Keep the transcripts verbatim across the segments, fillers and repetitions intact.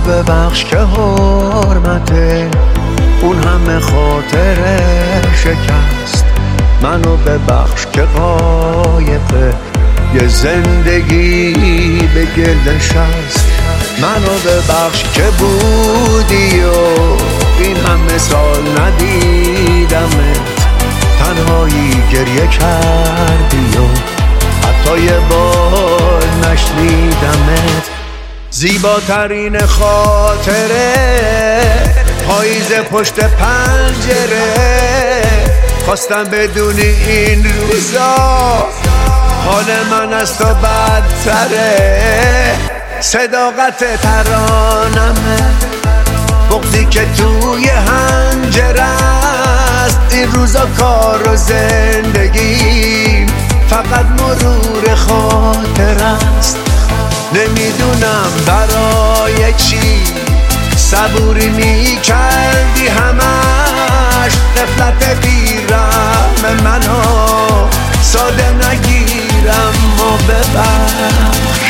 ببخش که حرمت اون همه خاطر شکست. منو ببخش که قایق یه زندگی به گل نشست. منو ببخش که بودی و این همه سال ندیدمت، تنهایی گریه کردی و حتی یه بار نشنیدمت. زیباترین خاطره پاییز پشت پنجره، خواستم بدونی این روزا حال من از تو بدتره. صداقت ترانمه، بغضی که توی هنجره است. این روزا کار و زندگی فقط مرور خاطر است. نمیدونم برای چی صبوری میکردی همش، غفلت بیرم منو ساده نگیرم و ببخش.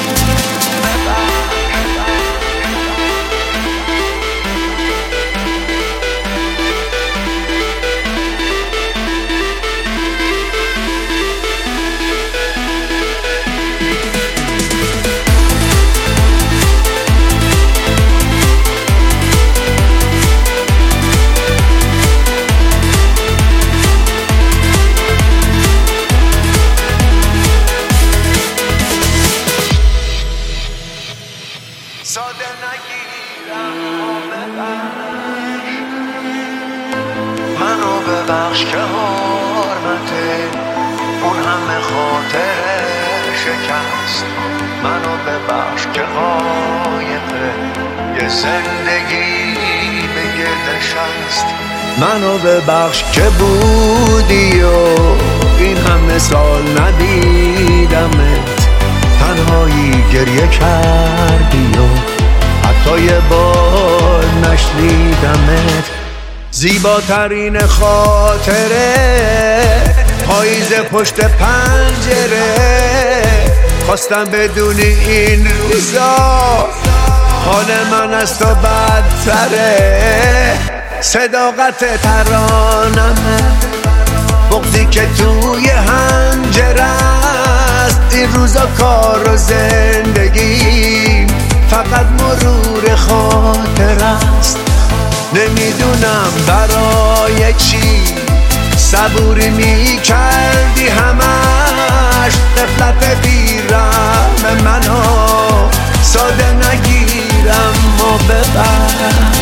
ساده نگیرم و ببخش. منو ببخش که حرمت اون همه خاطر شکست. منو ببخش که قایق یه زندگی به گل نشست. منو ببخش که بودی و این همه سال ندیدمت، تنهایی گریه کردی و حتی یه بار نشنیدمت. زیباترین خاطره پاییز پشت پنجره، خواستم بدونی این روزا حال من از تو بدتره. صداقت ترانمه، بغضی که توی هنجره است. این روزا کار و زندگی فقط مرور خاطر است. نمیدونم برای چی صبوری میکردی همش، غفلت بیرم منو ساده نگیرم و ببخش.